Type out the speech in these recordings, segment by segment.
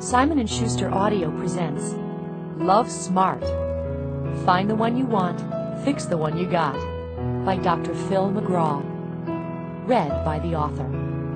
Simon & Schuster Audio presents Love Smart. Find the one you want, fix the one you got, by Dr. Phil McGraw. Read by the author.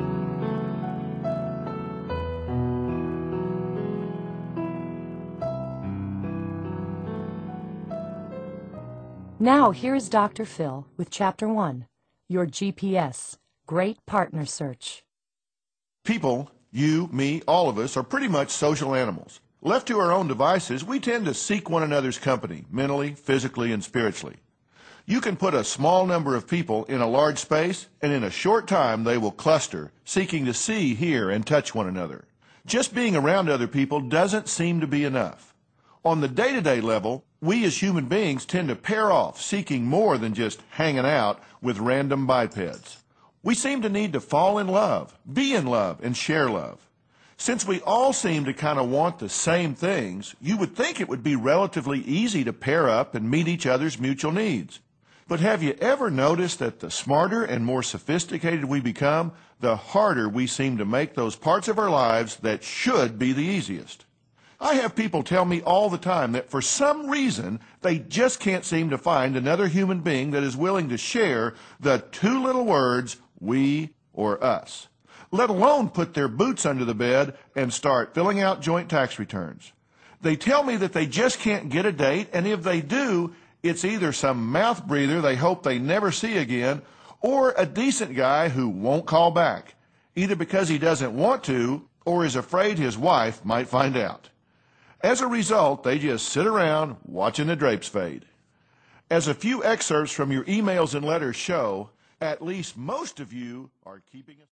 Now here is Dr. Phil with Chapter 1, Your GPS, Great Partner Search. People, you, me, all of us, are pretty much social animals. Left to our own devices, we tend to seek one another's company, mentally, physically, and spiritually. You can put a small number of people in a large space, and in a short time they will cluster, seeking to see, hear, and touch one another. Just being around other people doesn't seem to be enough. On the day-to-day level, we as human beings tend to pair off, seeking more than just hanging out with random bipeds. We seem to need to fall in love, be in love, and share love. Since we all seem to kind of want the same things, you would think it would be relatively easy to pair up and meet each other's mutual needs. But have you ever noticed that the smarter and more sophisticated we become, the harder we seem to make those parts of our lives that should be the easiest? I have people tell me all the time that for some reason they just can't seem to find another human being that is willing to share the two little words, we or us, let alone put their boots under the bed and start filling out joint tax returns. They tell me that they just can't get a date, and if they do, it's either some mouth breather they hope they never see again, or a decent guy who won't call back, either because he doesn't want to or is afraid his wife might find out. As a result, they just sit around watching the drapes fade. As a few excerpts from your emails and letters show, at least most of you are keeping it.